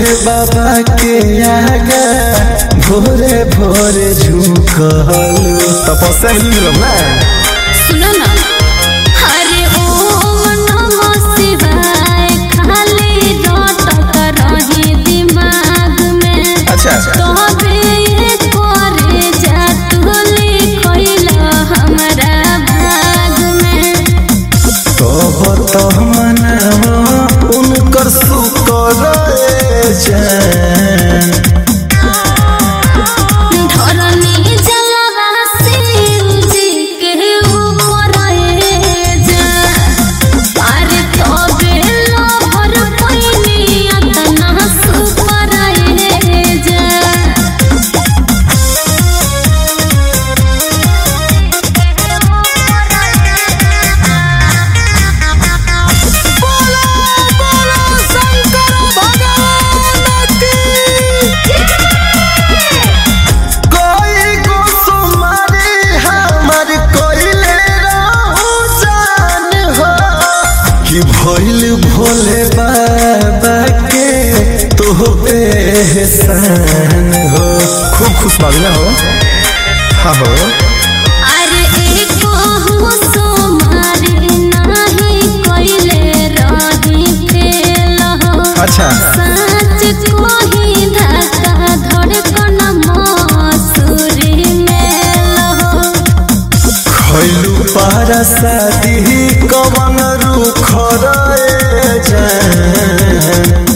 बाबा के आगा भोरे भोरे झुकल तपस्या मिलल ना सुनो ना हरे ओम नमः शिवाय खाली रटत रही दिमाग में। अच्छा तोहबे करे जातुली खइला हमरा भाग में। तो मनावा उनकर शुक्र जान धरनी जलवा शिव जी के ऊपर जा अरे तबे लहर पैनी अतना सुपर जा भइल भोले बाबा के तोहपे एहसान हो खूब खुश बाबा हो हाँ हो अरे एको सोमारी नाही कइले रही फेल हो। अच्छा सच कोही धक्का धड़कन मसूरी मेल हो। खैलू पारा शादी कवन रुख रे जान